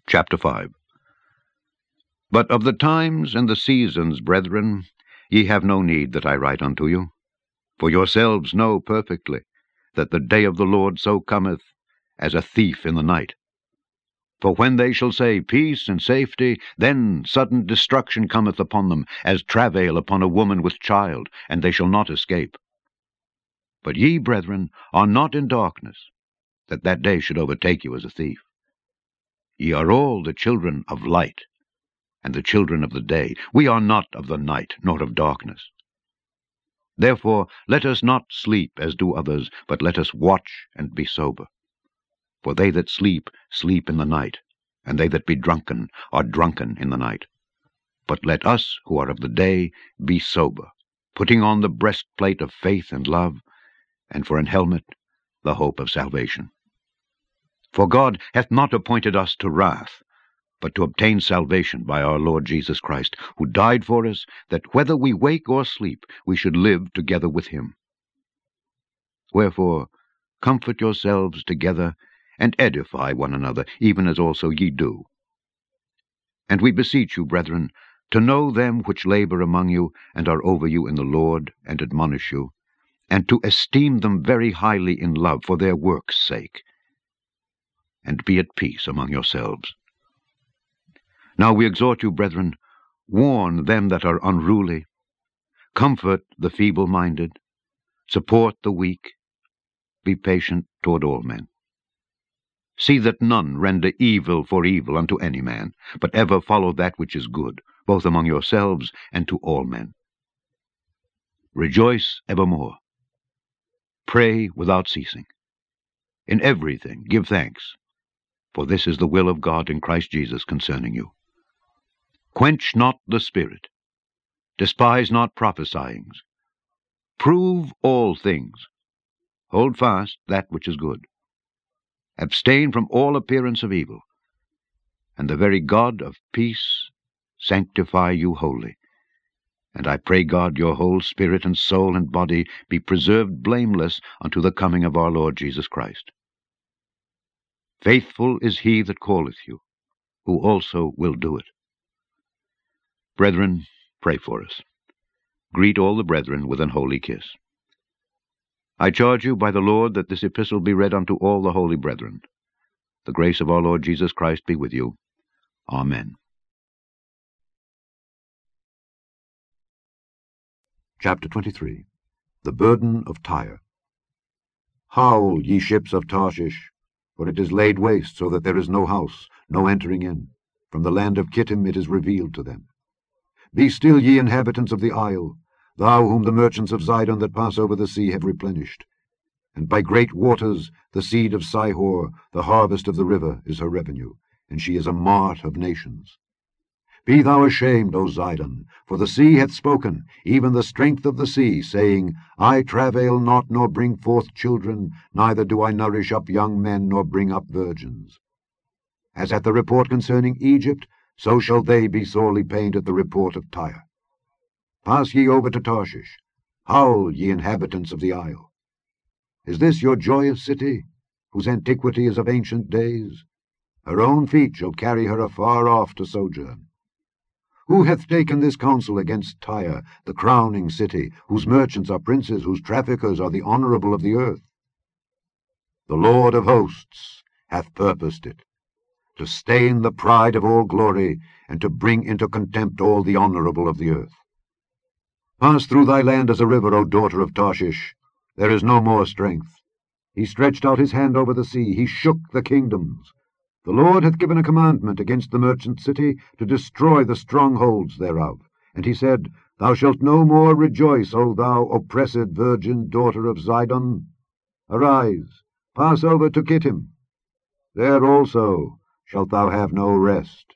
Chapter 5. But of the times and the seasons, brethren, ye have no need that I write unto you. For yourselves know perfectly that the day of the Lord so cometh as a thief in the night. For when they shall say, Peace and safety, then sudden destruction cometh upon them, as travail upon a woman with child, and they shall not escape. But ye, brethren, are not in darkness, that that day should overtake you as a thief. Ye are all the children of light, and the children of the day. We are not of the night, nor of darkness. Therefore let us not sleep as do others, but let us watch and be sober. For they that sleep, sleep in the night, and they that be drunken are drunken in the night. But let us who are of the day be sober, putting on the breastplate of faith and love, and for an helmet the hope of salvation. For God hath not appointed us to wrath, but to obtain salvation by our Lord Jesus Christ, who died for us, that whether we wake or sleep, we should live together with him. Wherefore comfort yourselves together, and edify one another, even as also ye do. And we beseech you, brethren, to know them which labor among you, and are over you in the Lord, and admonish you, and to esteem them very highly in love for their work's sake, and be at peace among yourselves. Now we exhort you, brethren, warn them that are unruly, comfort the feeble-minded, support the weak, be patient toward all men. See that none render evil for evil unto any man, but ever follow that which is good, both among yourselves and to all men. Rejoice evermore. Pray without ceasing. In everything give thanks, for this is the will of God in Christ Jesus concerning you. Quench not the spirit. Despise not prophesyings. Prove all things. Hold fast that which is good. Abstain from all appearance of evil. And the very God of peace sanctify you wholly. And I pray God your whole spirit and soul and body be preserved blameless unto the coming of our Lord Jesus Christ. Faithful is he that calleth you, who also will do it. Brethren, pray for us. Greet all the brethren with an holy kiss. I charge you by the Lord that this epistle be read unto all the holy brethren. The grace of our Lord Jesus Christ be with you. Amen. Chapter 23. The Burden of Tyre. Howl, ye ships of Tarshish, for it is laid waste, so that there is no house, no entering in. From the land of Kittim it is revealed to them. Be still, ye inhabitants of the isle, thou whom the merchants of Zidon that pass over the sea have replenished. And by great waters the seed of Sihor, the harvest of the river, is her revenue, and she is a mart of nations. Be thou ashamed, O Zidon, for the sea hath spoken, even the strength of the sea, saying, I travail not, nor bring forth children, neither do I nourish up young men, nor bring up virgins. As at the report concerning Egypt, so shall they be sorely pained at the report of Tyre. Pass ye over to Tarshish. Howl, ye inhabitants of the isle. Is this your joyous city, whose antiquity is of ancient days? Her own feet shall carry her afar off to sojourn. Who hath taken this counsel against Tyre, the crowning city, whose merchants are princes, whose traffickers are the honorable of the earth? The Lord of hosts hath purposed it, to stain the pride of all glory, and to bring into contempt all the honorable of the earth. Pass through thy land as a river, O daughter of Tarshish. There is no more strength. He stretched out his hand over the sea, he shook the kingdoms. The Lord hath given a commandment against the merchant city, to destroy the strongholds thereof. And he said, Thou shalt no more rejoice, O thou oppressed virgin daughter of Zidon. Arise, pass over to Kittim. There also shalt thou have no rest.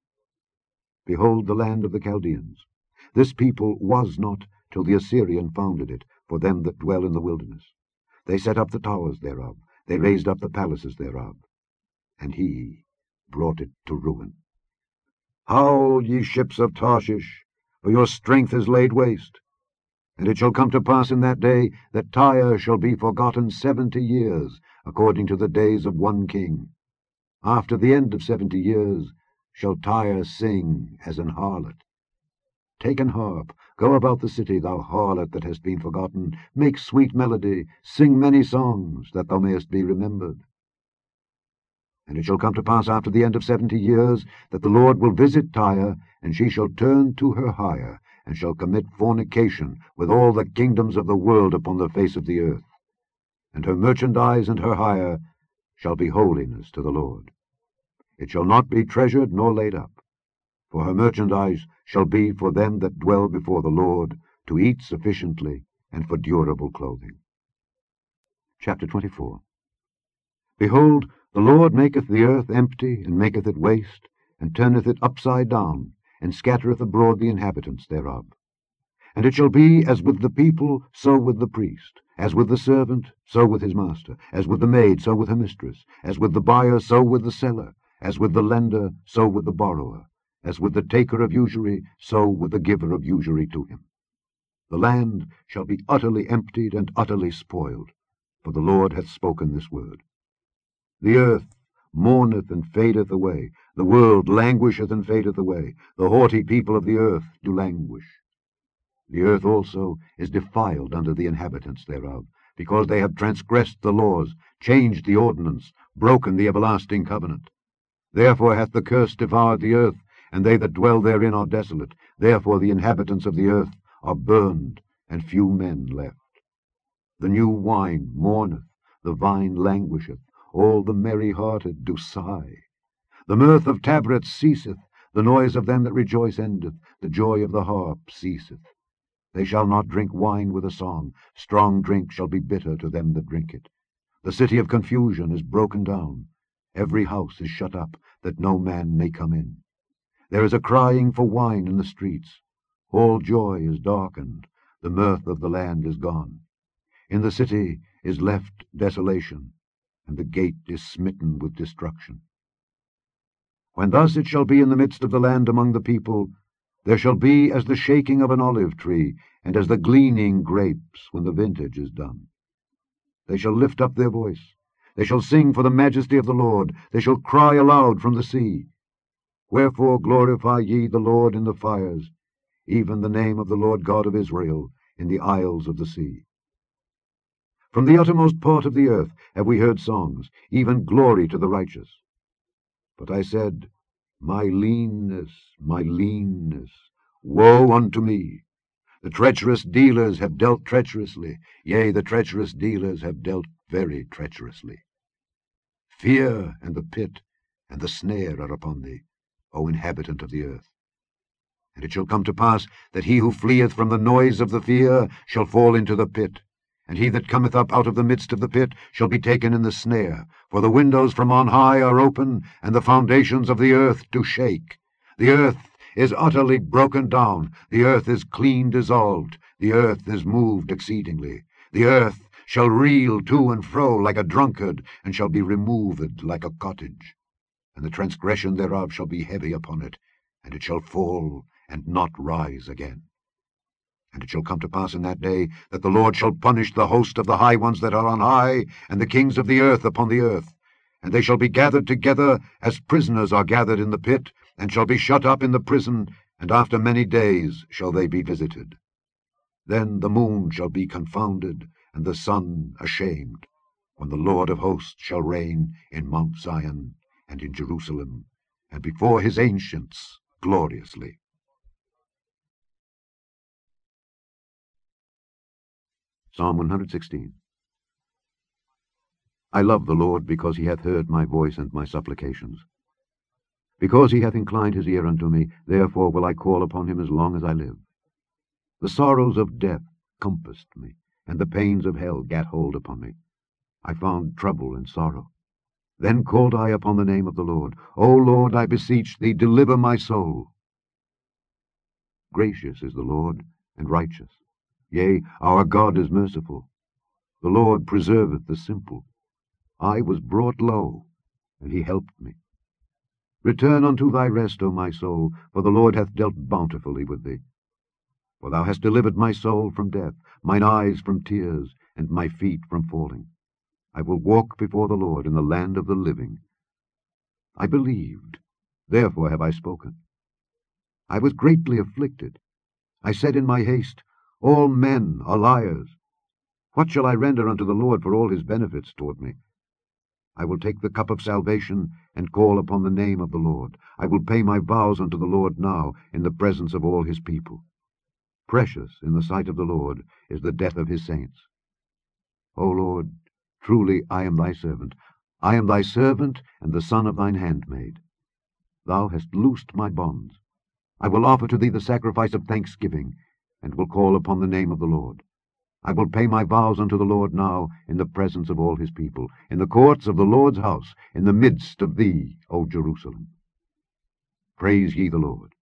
Behold the land of the Chaldeans. This people was not till the Assyrian founded it, for them that dwell in the wilderness. They set up the towers thereof, they raised up the palaces thereof, and he brought it to ruin. Howl, ye ships of Tarshish, for your strength is laid waste. And it shall come to pass in that day that Tyre shall be forgotten 70 years, according to the days of one king. After the end of 70 years shall Tyre sing as an harlot. Take an harp, go about the city, thou harlot that hast been forgotten. Make sweet melody, sing many songs, that thou mayest be remembered. And it shall come to pass after the end of 70 years, that the Lord will visit Tyre, and she shall turn to her hire, and shall commit fornication with all the kingdoms of the world upon the face of the earth. And her merchandise and her hire shall be holiness to the Lord. It shall not be treasured nor laid up, for her merchandise shall be for them that dwell before the Lord, to eat sufficiently, and for durable clothing. Chapter 24. Behold, the Lord maketh the earth empty, and maketh it waste, and turneth it upside down, and scattereth abroad the inhabitants thereof. And it shall be as with the people, so with the priest, as with the servant, so with his master, as with the maid, so with her mistress, as with the buyer, so with the seller, as with the lender, so with the borrower, as with the taker of usury, so with the giver of usury to him. The land shall be utterly emptied and utterly spoiled, for the Lord hath spoken this word. The earth mourneth and fadeth away, the world languisheth and fadeth away, the haughty people of the earth do languish. The earth also is defiled under the inhabitants thereof, because they have transgressed the laws, changed the ordinance, broken the everlasting covenant. Therefore hath the curse devoured the earth, and they that dwell therein are desolate. Therefore the inhabitants of the earth are burned, and few men left. The new wine mourneth, the vine languisheth, all the merry-hearted do sigh. The mirth of tabrets ceaseth, the noise of them that rejoice endeth, the joy of the harp ceaseth. They shall not drink wine with a song, strong drink shall be bitter to them that drink it. The city of confusion is broken down, every house is shut up, that no man may come in. There is a crying for wine in the streets, all joy is darkened, the mirth of the land is gone. In the city is left desolation, and the gate is smitten with destruction. When thus it shall be in the midst of the land among the people, there shall be as the shaking of an olive tree, and as the gleaning grapes when the vintage is done. They shall lift up their voice, they shall sing for the majesty of the Lord, they shall cry aloud from the sea. Wherefore glorify ye the Lord in the fires, even the name of the Lord God of Israel in the isles of the sea. From the uttermost part of the earth have we heard songs, even glory to the righteous. But I said, my leanness, woe unto me! The treacherous dealers have dealt treacherously, yea, the treacherous dealers have dealt very treacherously. Fear and the pit and the snare are upon thee, O inhabitant of the earth. And it shall come to pass that he who fleeth from the noise of the fear shall fall into the pit, and he that cometh up out of the midst of the pit shall be taken in the snare. For the windows from on high are open, and the foundations of the earth do shake. The earth is utterly broken down, the earth is clean dissolved, the earth is moved exceedingly. The earth shall reel to and fro like a drunkard, and shall be removed like a cottage. And the transgression thereof shall be heavy upon it, and it shall fall and not rise again. And it shall come to pass in that day that the Lord shall punish the host of the high ones that are on high, and the kings of the earth upon the earth. And they shall be gathered together as prisoners are gathered in the pit, and shall be shut up in the prison, and after many days shall they be visited. Then the moon shall be confounded, and the sun ashamed, when the Lord of hosts shall reign in Mount Zion and in Jerusalem, and before his ancients gloriously. Psalm 116. I love the Lord, because he hath heard my voice and my supplications. Because he hath inclined his ear unto me, therefore will I call upon him as long as I live. The sorrows of death compassed me, and the pains of hell gat hold upon me. I found trouble and sorrow. Then called I upon the name of the Lord. O Lord, I beseech thee, deliver my soul. Gracious is the Lord, and righteous. Yea, our God is merciful. The Lord preserveth the simple. I was brought low, and he helped me. Return unto thy rest, O my soul, for the Lord hath dealt bountifully with thee. For thou hast delivered my soul from death, mine eyes from tears, and my feet from falling. I will walk before the Lord in the land of the living. I believed, therefore have I spoken. I was greatly afflicted. I said in my haste, All men are liars. What shall I render unto the Lord for all his benefits toward me? I will take the cup of salvation, and call upon the name of the Lord. I will pay my vows unto the Lord now, in the presence of all his people. Precious in the sight of the Lord is the death of his saints. O Lord, truly I am thy servant. I am thy servant, and the son of thine handmaid. Thou hast loosed my bonds. I will offer to thee the sacrifice of thanksgiving, and will call upon the name of the Lord. I will pay my vows unto the Lord now, in the presence of all his people, in the courts of the Lord's house, in the midst of thee, O Jerusalem. Praise ye the Lord.